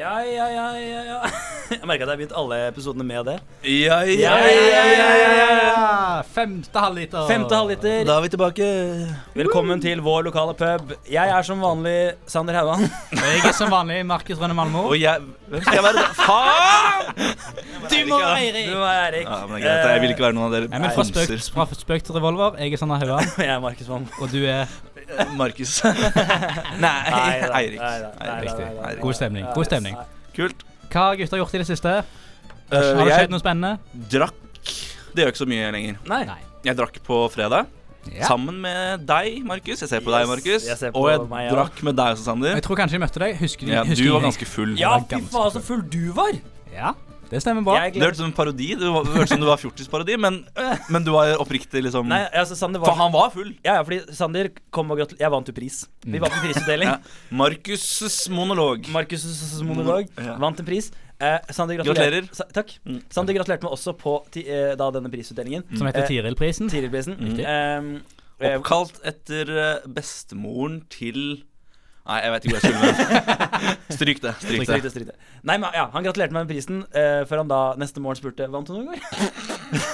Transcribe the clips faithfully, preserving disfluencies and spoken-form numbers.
Ja, ja, ja, ja, ja. Jeg merker at jeg har begynt alle episodene med det. Ja, ja, ja, ja, ja, ja, ja. Femte halvliter. Femte halvliter. Da er vi tilbake. Velkommen til vår lokale pub. Jeg er som vanlig Sander Hauan. Jeg er som vanlig Markus Rønne Malmo. Og jeg, hvem skal jeg være da? Faen! Du må være Eirik. Du er Erik. Ja, men det er greit, jeg vil ikke være noen av dere. Jeg er fra spøk, fra spøk til revolver. Jeg er Sander Hauan. Jeg er Markus Malmo. Og du er Markus. Nei, Eirik. Riktig. God stemning. God stemning. Kult. Hva har gutta gjort i det siste? Uh, har det jeg skjedd noe spennende? drakk. Det gjør ikke så mye lenger. Nei. Nei. Jeg drakk på fredag. Ja. Sammen med deg, Markus. Jeg ser på yes, deg, Markus. jeg på Og jeg meg, drakk med deg også, Sander. Jeg tror kanskje jeg møtte deg. Husker du? Ja, husker du var jeg? ganske full. Ja, fy faen så full du var. Ja, det stemmer bra. Jeg Det hørtes som en parodi. Det var- det hørtes som du var fjortis-parodi, men, men du var oppriktig liksom. Nei, altså Sander var For han var full. Ja, ja, fordi Sander kom og gratulerer. Jeg vant jo pris. Vi vant en prisutdeling. Ja. Markus' monolog. Markus' monolog Ja. vant en pris. Eh, Sander gratulerer. Gratulerer. Sa, takk. Mm. Sander gratulerte meg også på ti, eh, da denne prisutdelingen. Som heter Eh, Tiril-prisen. Tiril-prisen. Riktig. Um, eh, Oppkalt etter eh, bestemoren til Nei, jeg vet ikke hvor jeg skulle med. Stryk det. Stryk Stryk det, det. stryk det. Nei, men ja, han gratulerte meg med prisen eh, før han da neste morgen spurte vant du noe i går?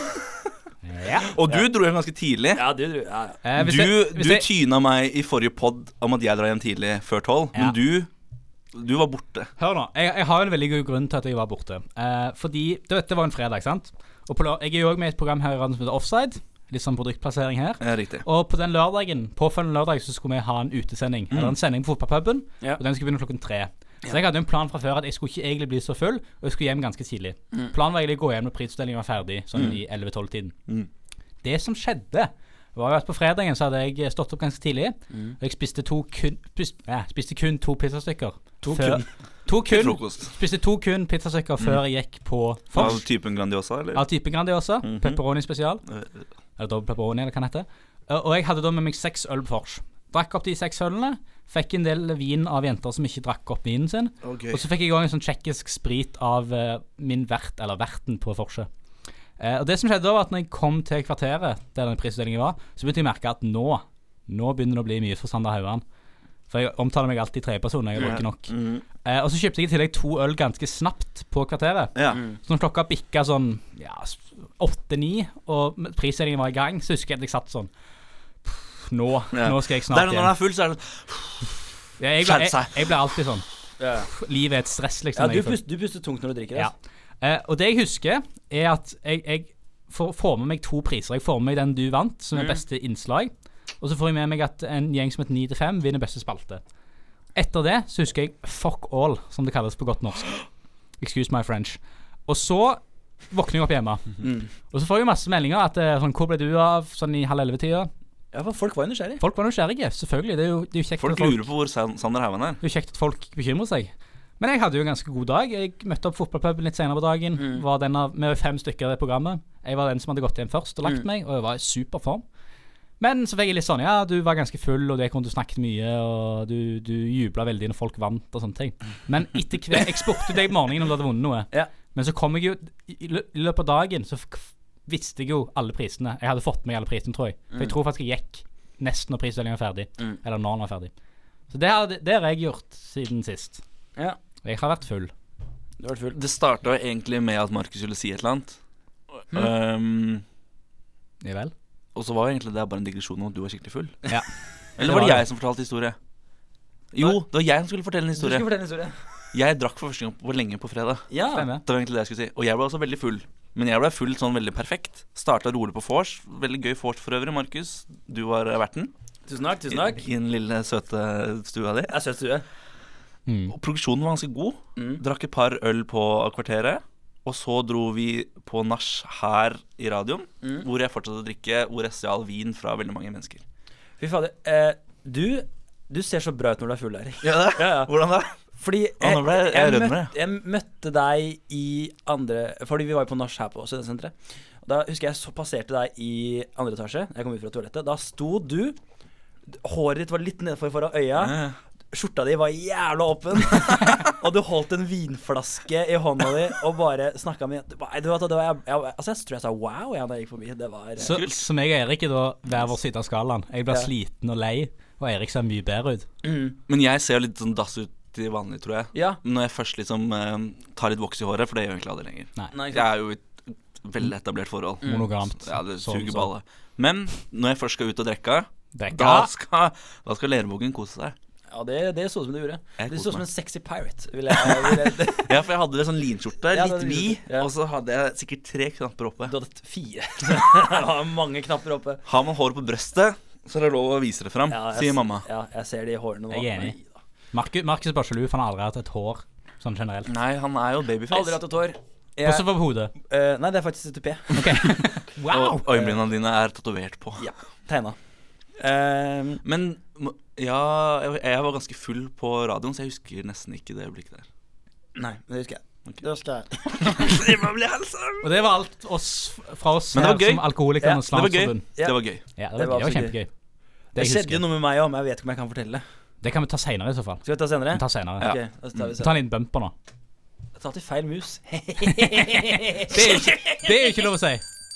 Ja. Og du dro hjem ganske tidlig. Ja, du, du ja, ja. Eh, hvis Du, jeg- du hvis jeg- tyna meg i forrige podd om at jeg drar hjem tidlig før tolv. Ja. Men du Du var borte. Hør nå, jeg, jeg har en veldig god grunn til at jeg var borte. Eh, fordi, det, det var en fredag, sant? Og på, lø- jeg er jo også med i et program her i radioen som heter Offside. Litt sånn produktplassering her. Ja, riktig. Og på den lørdagen, påfølgende lørdag, så skulle vi ha en utesending. Eller en sending på fotballpuben. Ja. Og den skulle begynne klokken tre. Så jeg hadde en plan fra før at jeg skulle ikke egentlig bli så full, og jeg skulle hjem ganske tidlig. Planen var egentlig å gå hjem når prisutdelingen var ferdig, sånn i elleve tolv tiden. Mm. Det som skjedde, var jo at på fredagen så hadde jeg stått opp ganske tidlig, og jeg spiste, to kun, spiste, ja, spiste kun to pizzastykker. To før, kun. To kun, Frokost. spiste to kun pizzastykker før jeg gikk på Av Fors. typen Grandiosa, eller? Av type Grandiosa, Mhm. pepperoni spesial. Eh, Eller dobbelt pepperoni, eller hva det heter. Og og jeg hadde da med meg seks øl på Fors. Drakk opp de seks ølene. Fikk en del vin av jenter som ikke drakk opp vinen sin. okay. Og så fikk jeg også en sånn tsjekkisk sprit av uh, min vert, eller verten på Forse. Uh, og det som skjedde da, var at når jeg kom til kvarteret der den prisutdelingen var, så begynte jeg å merke at nå, nå begynner det å bli mye for Sander Hauan. For jeg omtaler meg alltid i tredjeperson, jeg har drukket nok. Mm. Uh, og så kjøpte jeg i tillegg to øl ganske snapt på kvarteret. Ja. Så når klokka bikka sånn ja, åtte-ni, og prisutdelingen var i gang, så husker jeg at jeg satt sånn pff, nå, Ja. nå skal jeg Der snart når hjem. han er full, så er det sånn Ja, jeg, ble, jeg, jeg ble alltid sånn. Ja. Livet er et stress, liksom. Ja, når du, jeg er full. puster, du puster tungt når du drikker. Ja. Altså. Eh, og det jeg husker, er at jeg, jeg får, får med meg to priser. Jeg får med meg den du vant, som er beste innslag. Og så får jeg med meg at en gjeng som heter ni til fem vinner beste spalte. Etter det så husker jeg fuck all, som det kalles på godt norsk. Excuse my French. Og så våkner jeg opp hjemme. Mm. Og så får jeg masse meldinger at eh, sånn, hvor ble du av sånn i halv elleve-tida? Ja, for folk var jo nysgjerrig. Folk var nysgjerrige, selvfølgelig. Det er jo, det er jo kjekt, Folk at folk, lurer på hvor San- Sander Hauan er. det er jo kjekt at folk bekymrer seg. Men jeg hadde jo en ganske god dag. Jeg møtte opp fotballpuben litt senere på dagen. Mm. Var den av, med fem stykker i det programmet. Jeg var den som hadde gått hjem først og lagt Mm. meg, og jeg var i super form. Men så fikk jeg litt sånn, ja, du var ganske full, og det kom du snakket mye, og du, du jublet veldig når folk vant og sånne ting. Men etter hver, jeg spurte deg i morgenen om du hadde vunnet noe. Ja. Men så kom jeg jo, i lø- i løpet av dagen, så f- visste jeg jo alle prisene. Jeg hadde fått med alle prisene, tror jeg. For jeg tror faktisk jeg gikk nesten når prisutdelingen var ferdig. Mm. Eller når den var ferdig. Så det har, det har jeg gjort siden sist. Ja, Jeg har vært full. du har vært full. Det starta egentlig med at Markus skulle si et eller annet. Um, Ja vel? og så var egentlig det bare en digresjon om at du var skikkelig full. Ja. Eller var det jeg som fortalte historie? Jo, det var jeg som skulle fortelle en Du historie. skal fortelle en historie. Jeg drakk for første gang på lenge på fredag. Ja. Stemmer. Det var egentlig det jeg skulle si. Og jeg ble også veldig full. Men jeg ble full sånn veldig perfekt. Starta rolig på vors. Veldig gøy vors for øvrig, Markus. Du var verten Tusen takk, tusen takk. i, i den lille søte stua di. Jeg er søt stue. Mm. Og produksjonen var ganske god. Mm. Drakk et par øl på kvarteret. Og så dro vi på nach her i radioen, Mm. hvor jeg fortsatte å drikke Orestial vin fra veldig mange mennesker. Fy fader. Eh, du, du ser så bra ut når du er full, Erik. Ja, det? Ja, ja. Hvordan da? Fordi Å, nå ble jeg- jeg rødmer, møtte, jeg møtte deg i andre Fordi vi var jo på nach her på Studentsenteret. Og da husker jeg så passerte deg i andre etasje. Jeg kom ut fra toalettet. Da sto du. Håret ditt var litt nedfor foran øya. Ja. Skjorta di var jævla åpen. Og du holdt en vinflaske i hånda di og bare snakka med du, vet, det var, jeg, jeg, Altså jeg tror jeg sa wow ja, da jeg gikk forbi. Det var Så, Kult. som jeg og Erik er da hver vår side av skalaen. Jeg blir Ja. sliten og lei, og Erik ser mye bedre ut. mm. Men jeg ser jo litt sånn dass ut alltid vanlig, tror jeg. Ja. Når jeg først liksom eh, tar litt voks i håret, for det gjør jeg egentlig aldri lenger. Nei. Nei, Jeg er jo i et veldig etablert forhold. Mm. Monogamt. Ja, det Sånn, suger sånn. balle. Men når jeg først skal ut og drikke, Dekka. da skal, da skal lervågen kose seg. Ja, det, det så ut som du gjorde. Jeg Det koser så ut som meg. en sexy pirate. Vil jeg, vil jeg, Ja, for jeg hadde det sånn linskjorte, Ja, litt det hadde vid, linskjorte, ja. og så hadde jeg sikkert tre knapper oppe. du hadde fire. Det var mange knapper oppe. Har man hår på brøstet, så er det lov å vise det fram, Ja, jeg, sier mamma. Ja, jeg ser de hårene nå. Jeg er enig. Nei da. Markus, Markus er bare sjalu, for han har aldri hatt et hår sånn generelt. Nei, han er jo babyface. Aldri hatt et hår. Jeg, Også på hodet. eh, nei, det er faktisk et tupé. Ok. Wow! Og øyenbrynene dine er tatovert på. Ja, tegna. Um, Men m- ja, jeg, jeg var ganske full på radioen, så jeg husker nesten ikke det øyeblikket der. nei, det husker jeg. Ok. Det husker jeg. Det var vel helsen. Og det var alt oss, fra oss Men det var her gøy. som Alkoholikernes Det var gøy. Landsforbund. Ja. Det var gøy. Ja, det var, Det var gøy. Det var så gøy. kjempegøy. Det Det jeg skjedde jo husker. noe med meg òg, men jeg vet ikke om jeg kan fortelle det. Det kan vi ta senere i så fall. Skal vi ta senere? Vi tar senere. Ja. Ok, da tar vi Ta senere. en liten bumper nå. Jeg tar til feil mus. Det er jo ikke, det er jo ikke lov å si.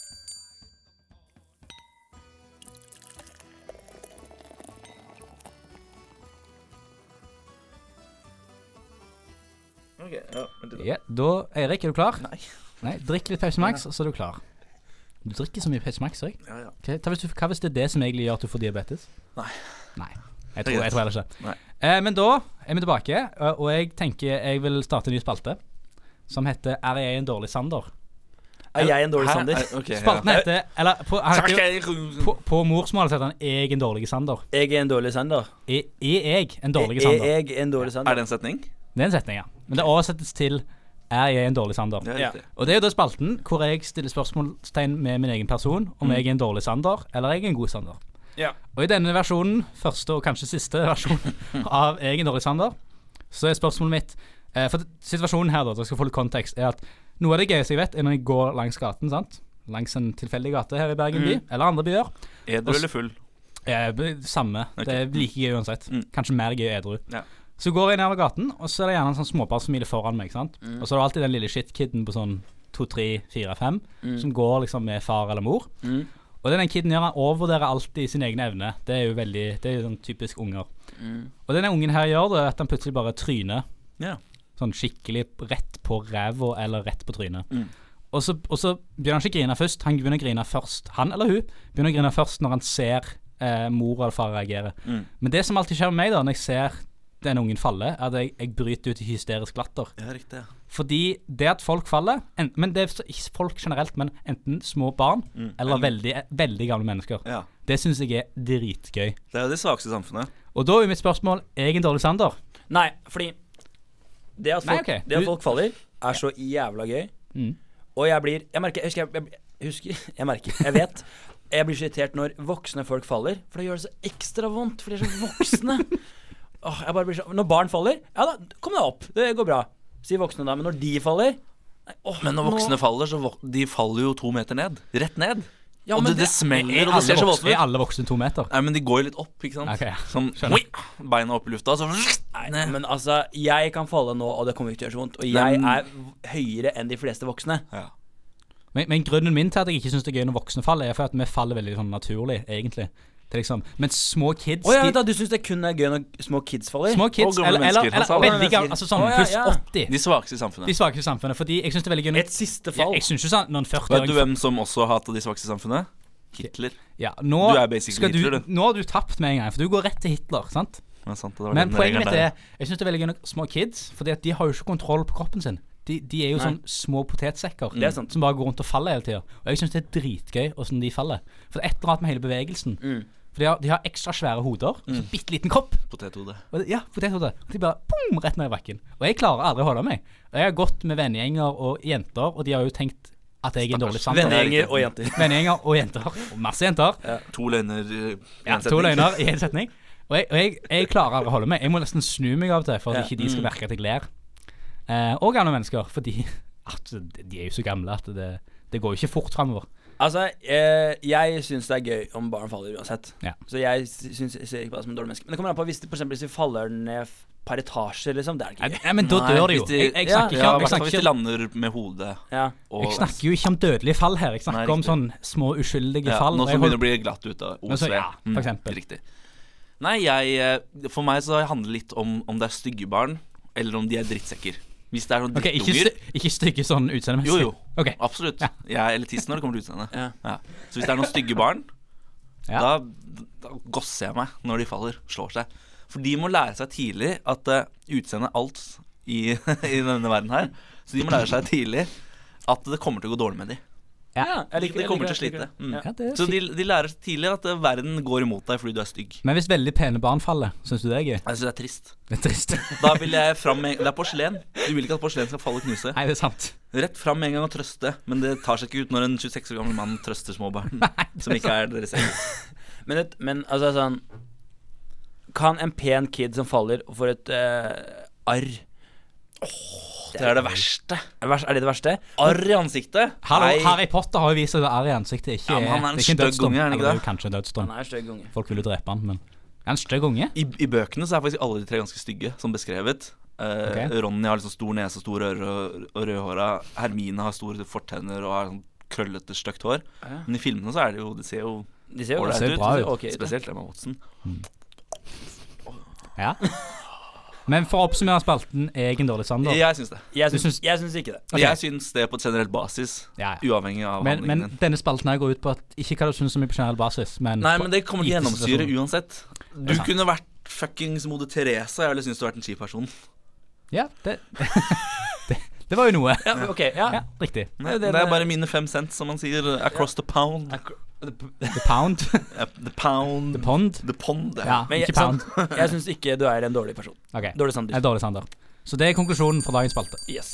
Okay, ja, men det- Ja, da, Eirik, er du klar? Nei. Nei, drikk litt Pepsi Max, så er du klar. Du drikker så mye Pepsi Max, jeg. Ja, ja. Okay, ta hvis du, hva hvis det er det som egentlig gjør at du får diabetes? Nei. Nei, jeg Det er tror, greit. jeg tror heller ikke. Nei. Eh, men da er vi tilbake, og og jeg tenker jeg vil starte en ny spalte som heter Er jeg en dårlig Sander? Er jeg en dårlig Hæ? Sander? Er- ok, ja. Spalten heter Eller på, han heter jo, Takk, på, på morsmålet heter han Jeg en dårlig Sander. Jeg er en dårlig Sander. Er, er jeg en dårlig Er Sander? jeg en dårlig Sander? Er det en setning? Det er en setning, ja. Men det oversettes til Er jeg en dårlig Sander? Det er Ja. riktig. Og det er jo da spalten hvor jeg stiller spørsmålstegn med min egen person om Mm. jeg er en dårlig Sander, eller jeg er en god Sander. Ja. Og i denne versjonen, første og kanskje siste versjon av Jeg er en dårlig Sander, så er spørsmålet mitt eh, For situasjonen her, da, dere skal få litt kontekst, er at noe av det gøyeste jeg vet, er når jeg går langs gaten, sant? Langs en tilfeldig gate her i Bergen by, eller andre byer. Edru eller full? Eh, b- samme. Ok. Det er like gøy uansett. Mm. Kanskje mer gøy edru. Ja. Så går jeg nedover gaten, og så er det gjerne en sånn småbarnsfamilie foran meg. Sant? Mm. Og så er det alltid den lille shitkiden på sånn to, tre, fire, fem Mm. som går liksom med far eller mor. Mm. Og det den kiden gjør, han overvurderer alltid sin egen evne. Det er jo veldig, det er jo sånn typisk unger. Mm. Og det den ungen her gjør, det er at han plutselig bare tryner. Ja. Sånn skikkelig rett på ræva eller rett på trynet. Mm. Og så, og så begynner han ikke å grine først, han begynner å grine først. Han eller hun begynner å grine først når han ser eh, mor eller far reagere. Mm. Men det som alltid skjer med meg da, når jeg ser den ungen falle, er at jeg, jeg bryter ut i hysterisk latter. Ja, riktig. Fordi det at folk faller, en, men det er så- ikke folk generelt, men enten små barn Mm. eller veldig, veldig gamle mennesker. Ja. Det synes jeg er dritgøy. Det er jo det svakeste i samfunnet. Og da er mitt spørsmål, er jeg en dårlig Sander? Nei, fordi det at Nei, folk, ok. det at Du- folk faller, er så jævla gøy. Mm. Og jeg blir Jeg merker Jeg husker Jeg, jeg, husker, jeg merker Jeg vet Jeg blir så irritert når voksne folk faller, for det gjør det så ekstra vondt, for de er så voksne. Åh, jeg bare blir så Når barn faller, ja da, kom deg opp. Det går bra. Sier voksne da. Men når de faller nei, åh, Men når voksne nå, faller, så vok de faller jo to meter ned. Rett ned. ja, og men det, det smeller, Er og det ser alle, så voksne, voldsomt er ut. alle voksne to meter? Nei, men de går jo litt opp, ikke sant? Ok, ja. Sånn, Skjønner. oi, beina opp i lufta, så Nei, ned. men altså, jeg kan falle nå, og det kommer ikke til å gjøre så vondt. Og jeg Men- er høyere enn de fleste voksne. Ja. Men, men grunnen min til at jeg ikke synes det er gøy når voksne faller, er for at vi faller veldig sånn naturlig, egentlig. Det er liksom, men små kids Å ja, de, da, du syns det kun er gøy når små kids faller? Små kids, Og gamle eller, eller, mennesker, altså, eller alle veldig gamle, altså sånn Å, ja, pluss ja. åtti. De svakeste i samfunnet. De svakeste i samfunnet. Fordi jeg synes det er veldig gøy når- Et siste ja, fall. Jeg synes ikke sånn når en Vet du førti-åring hvem som også hater de svakeste i samfunnet? Hitler. ja, nå, Du er basically skal du, Hitler, du. nå har du tapt med en gang, for du går rett til Hitler, sant? Men, sant, det var Men den poenget regelen mitt der. er jeg synes det er veldig gøy når små kids, fordi at de har jo ikke kontroll på kroppen sin. De, de er jo Nei. sånn små potetsekker Det er sant. som bare går rundt og faller hele tiden. Og jeg synes det er dritgøy hvordan de faller. For det er et eller annet med hele bevegelsen. Mm. For de har, de har ekstra svære hoder, og så bitte liten kropp. Potethode. Og det, ja, potethode. Og de bare boom, rett ned i bakken. Og jeg klarer aldri å holde meg. Og jeg har gått med vennegjenger og jenter, og de har jo tenkt at jeg er en dårlig Sander. Vennegjenger og jenter. Vennegjenger og jenter. Og masse jenter. To løgner i en Ja, setning. to løgner i en setning. Og jeg, og jeg, jeg klarer aldri å holde meg. Jeg må nesten snu meg av og til for at Ja. ikke de skal merke at jeg ler. Eh, og gamle mennesker, fordi at de er jo så gamle at det, det går jo ikke fort fremover. Altså, eh, jeg syns det er gøy om barn faller uansett. Ja. Så jeg syns jeg ser ikke på det som en dårlig menneske. Men det kommer an på hvis de, for eksempel, hvis de faller ned f- per etasje, liksom. Det er Nei, ikke gøy. nei, men da Nei, dør de jo. hvis de- Jeg, jeg Ja, snakker ikke Ja, om i jeg hvert fall hvis snakker, de lander med hodet. Ja. Og jeg snakker jo ikke om dødelige fall her. Jeg snakker Nei, om riktig. sånn små uskyldige ja, fall. Nå og som jeg begynner holder- å bli glatt ut av O Men C. så, ja, for eksempel. Riktig. Nei, jeg For meg så handler det litt om om det er stygge barn, eller om de er drittsekker. Hvis det er noen Ok, ikke, drittunger st ikke stygge sånn utseendemessig. Jo, jo, Ok. absolutt. Ja. Jeg er elitist når det kommer til utseende. Ja. Ja. Så hvis det er noen stygge barn, Ja. da, da gosser jeg meg når de faller, slår seg. For de må lære seg tidlig at uh, utseendet er alt i, i denne verden her. Så de må lære seg tidlig at det kommer til å gå dårlig med dem. Ja. jeg liker De jeg kommer liker til å det, jeg liker slite. det. Mm. Ja. Ja, det er Så de, fint. de lærer tidlig at uh, verden går imot deg fordi du er stygg. Men hvis veldig pene barn faller, synes du det er gøy? Jeg synes det er trist. Det er trist. Da vil jeg fram med Det er porselen. Du vil ikke at porselen skal falle og knuse. Nei, det er sant. Rett fram med en gang og trøste. Men det tar seg ikke ut når en tjueseks år gammel mann trøster små barn som ikke er deres eget. Men, et, men altså sånn kan en pen kid som faller og får et uh, arr Det er det verste. Er vers- er det det verste? Arr i ansiktet. Hallo, Nei. Harry Potter har jo vist seg at arr i ansiktet ikke Ja, men han er en det ikke stygg dødsdom. unge, er han ikke Eller det? jo kanskje en dødsdom. Han er stygg unge. Folk vil jo drepe han, men er han stygg unge? I, I bøkene så er faktisk alle de tre ganske stygge, som beskrevet. Eh, Ok. Ronny har liksom stor nese, store ører og, og rødhåra. Hermine har store fortenner og har sånn krøllete, stygt hår. Ja. Men i filmene så er det jo Det ser jo De ser jo ålreit ser ut. bra de ser ut. ok ut. Spesielt Emma Watson. Ja. Men for å oppsummere spalten, er jeg en dårlig Sander? Jeg syns det. Jeg Du syns, syns- jeg syns ikke det. Ok. Jeg syns det på et generelt basis, Ja, ja. uavhengig av Men, men handlingen. denne spalten her går ut på at ikke hva du syns så mye på generell basis, men Nei, på men det kommer til å gitte gjennomsyre situasjoner. uansett. Du Det er sant. kunne vært fuckings Moder Teresa. Jeg ville syntes du hadde vært en kjip person. Ja, det, det Det var jo noe. Ja, ok, ja. Ja, riktig. Nei, det- det er bare mine fem cent, som man sier. Across the pound. The pound. Ja, The pound. The pond. The pond. Ja, Men jeg, ikke pound. sant, jeg syns ikke du er en dårlig person. Ok, Dårlig jeg Sander. er dårlig Sander. Så det er konklusjonen fra dagens spalte. Yes.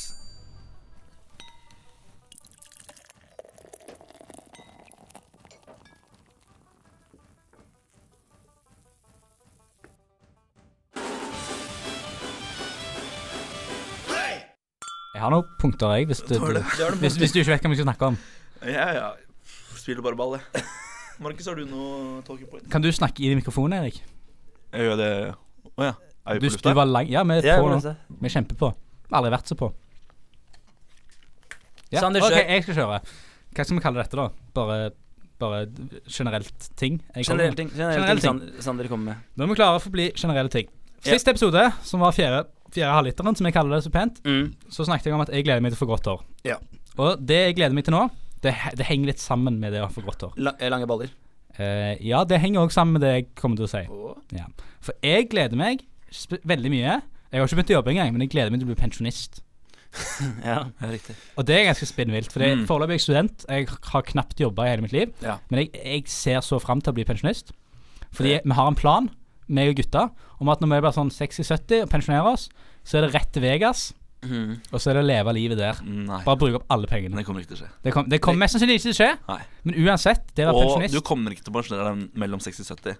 Jeg har noen punkter, jeg, hvis du, Tåler det. Det var det hvis, hvis du ikke vet hva vi skal snakke om. Ja, ja. Spiller bare ball, jeg. Markus, har du noe talking point? Kan du snakke i mikrofonen, Erik? Jeg gjør det. Å ja. Er Du, vi på du lufta? var lang. Ja, vi er Ja, på jeg nå. vil se. Vi er kjempepå. Aldri vært så på. Ja, Sander, ok, kjør. jeg skal kjøre. Hva skal vi kalle dette, da? Bare, bare generelt ting? Jeg kommer Generelle med. ting, generelle Generelle ting Sander, Sander kommer med. Nå er vi klare for å bli generelle ting. Siste episode, som var fjerde, fjerde halvliteren, som jeg kaller det så pent, Mm. så snakket jeg om at jeg gleder meg til å få grått hår. Ja. Og det jeg gleder meg til nå, det, det henger litt sammen med det å få grått hår. La, eh, lange baller. Eh, ja, det henger også sammen med det jeg kommer til å si. Åh. Ja. For jeg gleder meg sp- veldig mye. Jeg har ikke begynt å jobbe engang, men jeg gleder meg til å bli pensjonist. Ja. Ja, riktig. Og det er ganske spinnvilt, for det er Mm. foreløpig er jeg student. Jeg har knapt jobba i hele mitt liv, Ja. men jeg, jeg ser så fram til å bli pensjonist. Fordi vi har en plan, meg og gutta, om at når vi blir sånn seksti sytti og pensjonerer oss, så er det rett til Vegas, Mhm. og så er det å leve livet der. Nei. Bare bruke opp alle Men pengene. det kommer ikke til å skje. Det kommer kom mest sannsynlig ikke til å skje, Nei. men uansett, det å være Og pensjonist du kommer ikke til å pensjonere deg mellom seksti og sytti.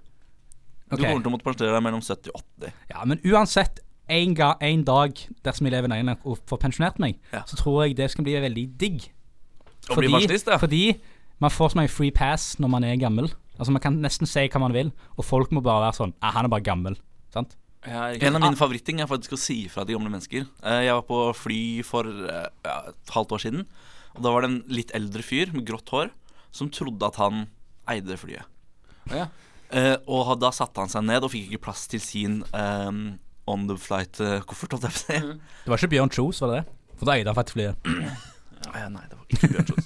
Du Ok. kommer til å måtte pensjonere deg mellom sytti og åtti. Ja, men uansett, en, ga, en dag dersom jeg lever nøye og får pensjonert meg, Ja. så tror jeg det skal bli veldig digg. Og bli pensjonist, ja. fordi man får så mye free pass når man er gammel. Altså Man kan nesten si hva man vil, og folk må bare være sånn ah, han er bare gammel. Sant? Ja, riktig. En av mine favoritting er faktisk å si ifra til gamle mennesker. Eh, Jeg var på fly for eh, ja, et halvt år siden. Og da var det en litt eldre fyr med grått hår som trodde at han eide flyet. Å, ja. Eh, og da satte han seg ned og fikk ikke plass til sin um, on the flight-koffert, holdt jeg på å si. Det var ikke Bjørn Kjos, var det det? For da eide han faktisk flyet. Eh, Nei, det var ikke Bjørn Kjos.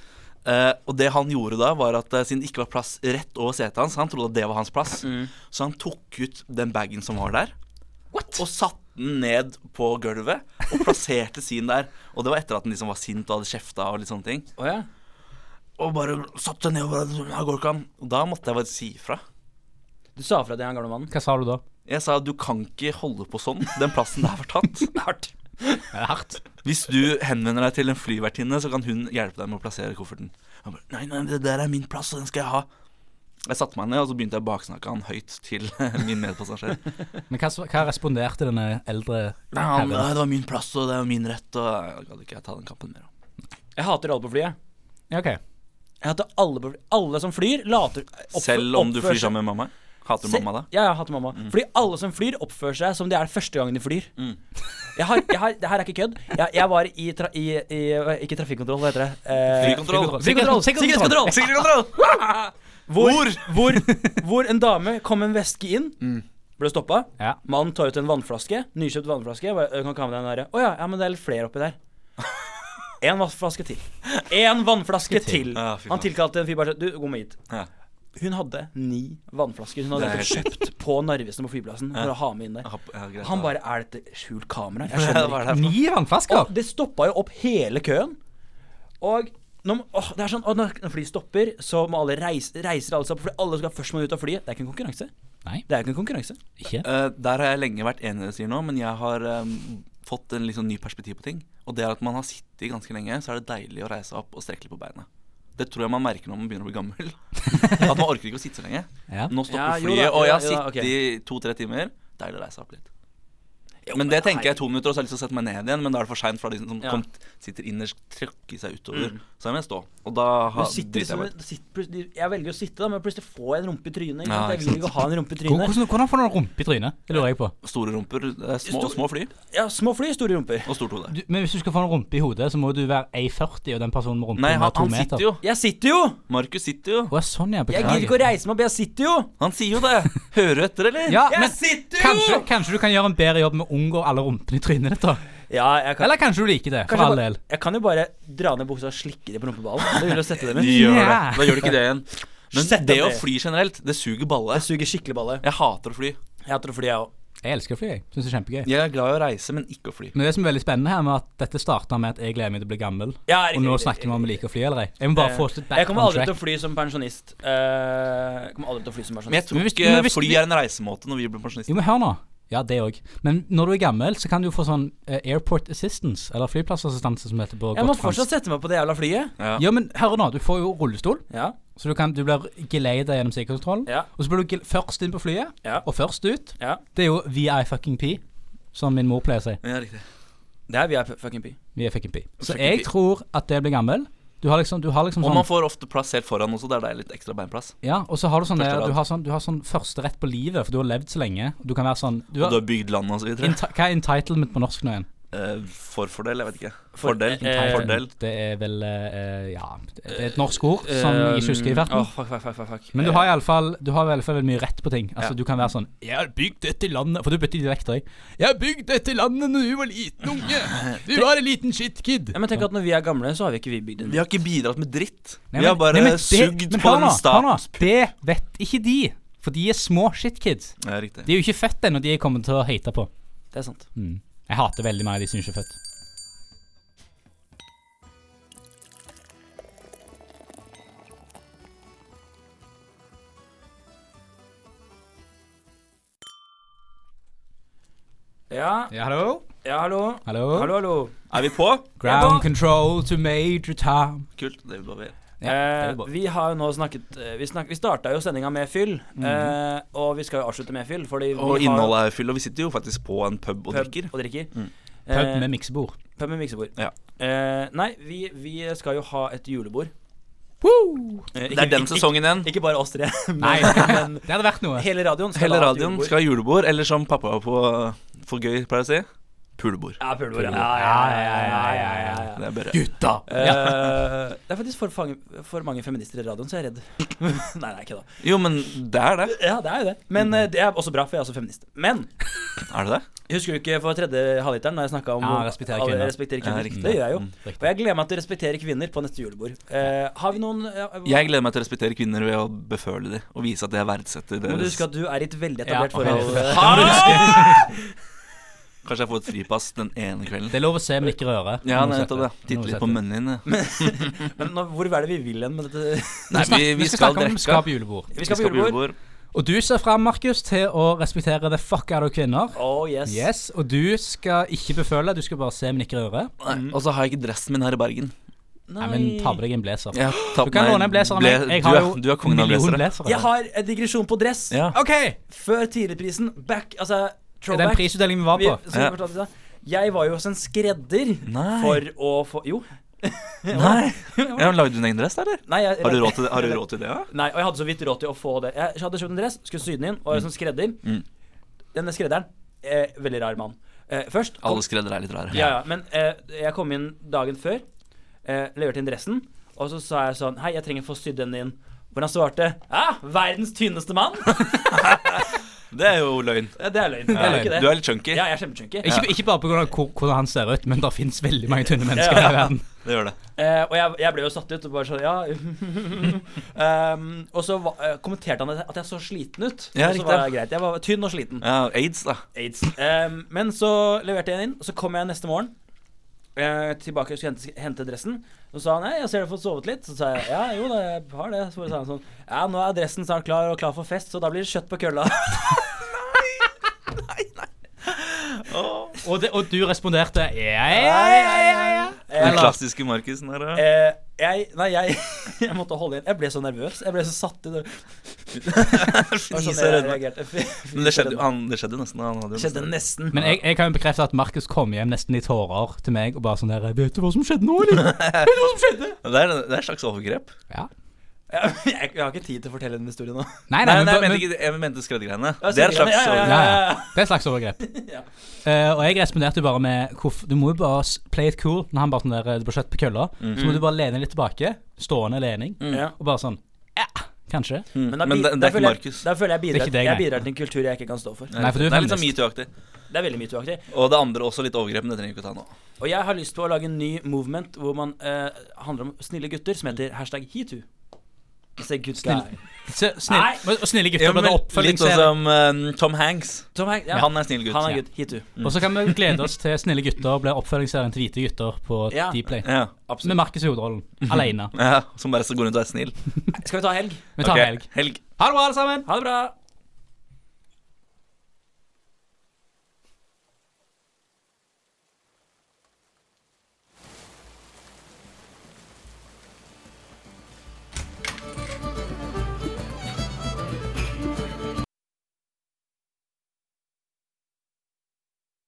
Eh, og det han gjorde da, var at eh, siden det ikke var plass rett over setet hans, han trodde at det var hans plass, Mm. så han tok ut den bagen som var der, og satte den ned på gulvet og plasserte sin der. Og det var etter at han liksom var sint og hadde kjefta og litt sånne ting. Å, ja. Og bare satte seg ned og bare «Her går ikke an». Og da måtte jeg bare si ifra. Du sa fra til han gamle mannen. Hva sa du da? Jeg sa du kan ikke holde på sånn. Den plassen der var tatt. Hardt. Det er hardt. Hvis du henvender deg til en flyvertinne, så kan hun hjelpe deg med å plassere kofferten. Han bare, nei, nei, det der er min plass, og den skal jeg ha. Jeg satte meg ned, og så begynte jeg å baksnakke han høyt til min medpassasjer. Men hva, hva responderte denne eldre Nei, han, herren? nei, det var min plass, og det var min rett, og jeg gadd ikke ta den kampen mer. Jeg hater alle på flyet. Ja, ok. Jeg hater alle på flyet. Alle som flyr, later oppfør- Selv om du oppfører flyr seg- sammen med mamma? Hater du Se- mamma da? Ja, jeg hater mamma. Fordi alle som flyr, oppfører seg som det er første gangen de flyr. Mm. Jeg har, jeg har, det her er ikke kødd. Jeg, jeg var i, tra, i, i Ikke trafikkontroll, hva heter det? Eh, Flykontroll. Flykontroll! Sikkerhetskontroll. Sikkerhetskontroll! Sikkerhetskontroll! Hvor, hvor, hvor en dame kom med en veske inn, Mm. ble stoppet. Ja. Mannen tar ut en vannflaske, nykjøpt vannflaske. Jeg bare, «Jeg kan ikke ha med den der. Å ja, ja, men det er litt flere oppi der. En vannflaske til. En vannflaske til. Ja, fy Han faen. tilkalte en fyr bare sånn, du, gå med hit. Ja. Hun hadde ni vannflasker. Hun hadde Det er nettopp kjøpt på Narvesen på flyplassen for å ha med inn der. Ja, ja, greit, Han da. bare, er dette skjult kamera? Jeg Ja, skjønner hva er ikke. det for noe? Ni vannflasker? Og det stoppa jo opp hele køen. Og når, åh, det er sånn, og når fly stopper, så må alle reise, reiser alle seg opp, for alle skal først må ut av flyet. Det er ikke en konkurranse. Nei, Det er ikke en konkurranse. ikke. Eh, Der har jeg lenge vært enig i det du sier nå, men jeg har um, fått en litt sånn ny perspektiv på ting. Og det er at man har sittet ganske lenge, så er det deilig å reise seg opp og strekke litt på beina. Det tror jeg man merker når man begynner å bli gammel. At man orker ikke å sitte så lenge. Ja. Nå stopper Ja, jo flyet, da, og jeg har jo da, jo da, sittet ok. i to-tre timer. Deilig å reise seg opp litt. Men det tenker jeg i to minutter, og så har jeg lyst til å sette meg ned igjen. Men da er det for sent for de som Ja. kom, sitter innerst, trykker seg utover. Mm. Så jeg må stå. Og da Du har sitter driter jeg liksom, meg ut. sitter, plutselig- jeg velger å sitte da, men plutselig får jeg en rumpe i trynet. Ikke Ja, sant? Jeg ikke vil ikke ha en rumpe i Hvor- trynet. Hvordan, hvordan får du en rumpe i trynet? Det lurer jeg på. Store rumper, det er små, Stor- små fly Ja, små fly, store rumper. og stort hode. Du, men hvis du skal få en rumpe i hodet, så må du være one førti, og den personen med rumpe Nei, må han, være to han meter. sitter jo. Jeg sitter jo! Markus sitter jo. Å, sånn, ja. Jeg gidder ikke å Beklager. reise meg opp, jeg sitter jo! Han sier jo det. Hører du etter, eller? Ja, Jeg men sitter kanskje, jo! kanskje du kan gjøre en bedre jobb med å unngå alle rumpene i trynet ditt, da. Ja, jeg kan, Eller kanskje du liker det, for kanskje all jeg, del. bare, jeg kan jo bare dra ned buksa og slikke det på rumpeballen. Det vil jo sette dem Du ut. gjør Ja. det. Da gjør du ikke det igjen. Men Sett det deg å ned. fly generelt, det suger balle. Jeg suger skikkelig balle. Jeg hater å fly. Jeg hater å fly, jeg òg. Jeg elsker å fly, jeg. Syns det er kjempegøy. Jeg er glad i å reise, men ikke å fly. Men det som er veldig spennende her, med at dette starta med at jeg gleder meg til å bli gammel, Ja, og nå snakker vi om vi liker å fly eller ei. Jeg må bare Eh, få oss litt back Jeg kommer on aldri track. til å fly som pensjonist. Eh, Jeg kommer aldri til å fly som Men jeg pensjonist. tror Men hvis- ikke men hvis fly vi- er en reisemåte når vi blir pensjonister. Jo, men hør nå. Ja, det òg. Men når du er gammel, så kan du jo få sånn eh, airport assistance, eller flyplassassistanse, som heter på Jeg må godt fransk. fortsatt sette meg på det jævla flyet. Ja. Ja, men hør nå. Du får jo rullestol, Ja, så du, kan, du blir geleida gjennom sikkerhetskontrollen. ja, Og så blir du gel- først inn på flyet, ja, og først ut. ja. Det er jo V I fucking P, som min mor pleier å si. Ja, riktig. Det er vi er fucking P. V I fucking P. Så Fucking jeg P. tror at det blir gammel. Du har liksom, du har liksom Og sånn man får ofte plass helt foran også, der det er litt ekstra beinplass. Ja, og så har du sånn Første der, rad. du har sånn, du har sånn første rett på livet, for du har levd så lenge. Og du kan være sånn du Og har, du har bygd land og så videre. enti- Hva er entitlement på norsk nå igjen? Eh, Forfordel, jeg vet ikke. For- Fordel. eh, Fordel. Det er vel eh, Ja, det er et norsk ord som jeg ikke husker i farten. Åh, fuck, fuck, fuck, fuck, fuck. Men du har iallfall Du har i alle fall veldig mye rett på ting. Altså Ja. Du kan være sånn 'Jeg har bygd dette landet' For du bytter dialekter, jeg. 'Jeg har bygd dette landet når du var liten unge'. Du var en liten shitkid. Ja, men tenk at når vi er gamle, så har vi ikke vi bygd en Vi har ikke bidratt med dritt. Nei, Vi har men- bare nei, men det- sugd men på hør den nå, hør nå, statens Det vet ikke de. For de er små shitkids. Ja, riktig. De er jo ikke født ennå, de er kommet til å hate på. Det er sant. Mm. Jeg hater veldig mange av de som ikke er født. Ja, Ja, hallo? ja, hallo. Hallo? Hallo, hallo. Er vi på? Ground control to Major Tom. Kult. Det vil bare være. Ja, det er Eh, bra. vi har jo nå snakket eh, Vi, snak, vi starta jo sendinga med fyll, eh, og vi skal jo avslutte med fyll. Fordi vi Og har innholdet er fyll, og vi sitter jo faktisk på en pub og pub drikker. og drikker. Mm. Eh, Pub med miksebord. pub med miksebord. Ja. Eh, nei, vi, vi skal jo ha et julebord. Woo! Eh, Det er den sesongen igjen. Ikke, ikke bare oss tre, men, Nei, men det hadde vært noe. hele radioen skal Hele ha et radioen julebord. skal ha julebord, eller som pappa på For gøy pleier å si, pulebord. Ja, pulebord. Ja, Pulebord. ja, ja, ja, ja, ja, ja, ja. Det er bare Gutta! Eh, det er faktisk for, fange, for mange feminister i radioen, så jeg er redd. nei, nei, ikke da. Jo, men det er det. Ja, det er jo det. Men eh, det er også bra, for jeg er også feminist. Men Er det det? husker du ikke for tredje halvliteren når jeg snakka om Ja, hvor respektere alle kvinner. respekterer Ja, kvinner? riktig. det gjør jeg jo. Mm, Og riktig. jeg gleder meg til å respektere kvinner på neste julebord. Eh, har vi noen ja, hva- Jeg gleder meg til å respektere kvinner ved å beføle dem og vise at jeg verdsetter Må du deres. huske at du er i et veldig Ja, etablert forhold. ok. Eh, Kanskje jeg får et fripass den ene kvelden. Det er lov å se, men ikke røre. Ja, Må nettopp det. sette. Titte Må litt sette. på munnen din. ja. Men nå, hvor er det vi vil hen med dette? Nei, vi, vi skal snakke om skap drikke. julebord. Vi skal på julebord. Og du ser fram, Markus, til å respektere the fuck out of kvinner. Oh, yes. Yes, Og du skal ikke beføle, du skal bare se, men ikke røre. Nei, Og så har jeg ikke dressen min her i Bergen. Nei, men ta på deg en blazer. Jeg har tatt Du kan meg- låne en blazer av ble- meg. Jeg du har er- jo Du er kongen av million blazere. blazere. Jeg har en digresjon på dress. Ja. OK! Før tidligprisen. Back, altså Er det throwback. den prisutdelingen vi var Vi, på? som vi fortalte i stad. Jeg var jo hos en skredder Nei. for å få Jo. Nei. Ja, Lagde du en egen dress, eller? Nei, jeg, Har du råd til det, har du råd til det ja? Nei, og jeg hadde så vidt råd til å få det. Jeg hadde kjøpt en dress, skulle sy den inn, og jeg er sånn skredder. Mm. Denne skredderen, eh, veldig rar mann. Eh, først kom, Alle skreddere er litt rare. ja, ja, men eh, jeg kom inn dagen før, eh, leverte inn dressen, og så sa jeg sånn Hei, jeg trenger å få sydd den inn. hvor han svarte ja, verdens tynneste mann. Det er jo løgn. Ja, det er løgn. Det er er jo løgn. ikke det. Du er litt chunky. Ja, jeg er kjempechunky. Ikke, ikke bare på grunn av hvor- hvordan han ser ut, men det finnes veldig mange tynne mennesker Ja, ja. i verden. Det gjør det. Eh, og jeg, jeg ble jo satt ut og bare sånn, ja. um, og så va- eh, kommenterte han at jeg så sliten ut. Ja, og så riktig. var det greit. Jeg var tynn og sliten. Ja, AIDS, da. AIDS. Um, men så leverte jeg den inn, og så kom jeg neste morgen eh, tilbake og skulle hente, hente dressen. Så sa han, nei, jeg ser du har fått sovet litt. Så sa jeg, ja, jo da, jeg har det. Så sa han sånn, ja, nå er dressen snart klar og klar for fest, så da blir det kjøtt på kølla. Og, det, og du responderte ja, ja, ja, ja, ja. Den Eller- klassiske Markusen her, da. Eh, jeg, nei, jeg, jeg måtte holde igjen. Jeg ble så nervøs. Jeg ble så satt i det. Det var sånn Fnise jeg redd. reagerte. Men det skjedde, jo- han, det skjedde jo nesten. Han hadde jo Det skjedde nesten- nesten. Men jeg, jeg kan jo bekrefte at Markus kom hjem nesten i tårer til meg og bare sånn der, vet du hva som skjedde nå, eller? Vet du hva som skjedde? Det er, det er et slags overgrep. Ja. Jeg, jeg, jeg har ikke tid til å fortelle den historien nå. Nei, nei, Nei, men, nei, jeg men, mente ikke Jeg mente skreddgreiene. Ja, Det er et slags ja, ja, ja, ja, ja, ja. Det er et slags overgrep. Ja. Eh, og jeg responderte jo bare med hvorf- du må jo bare s- play it cool når han bare sånn der, det blir kjøtt på kølla. Så må du bare lene litt tilbake, stående lening, Ja. og bare sånn, ja, kanskje. Mm. Men, da, Men bi- det, da det er ikke føler jeg- Markus. Da føler jeg Det er bidrar, ikke deg, jeg nei. bidrar til en kultur jeg ikke kan stå for. Nei, for du er det er litt sånn feminist. metoo-aktig. Det er veldig metoo-aktig. Og det andre også litt overgrep, men det trenger vi ikke ta nå. Og jeg har lyst på å lage en ny movement hvor man eh, handler om snille gutter, som heter hashtag heatoo. Say good Snill. guy. Så, snill, Nei. og snille Ja, gutter blir men det litt oppfølgingsserie. sånn som um, Tom Hanks. Tom Hanks, ja. Han er snill gutt. Han er ja. good. Heatoo. Og så kan vi glede oss til snille gutter blir oppfølgingsserien til hvite gutter på Ja. Dplay. Ja. Absolutt. Med Markus i hovedrollen, alene. ja. Som bare skal gå rundt og være snill. Skal vi ta helg? Vi tar Ok, helg. Helg. Ha det bra, alle sammen! Ha det bra!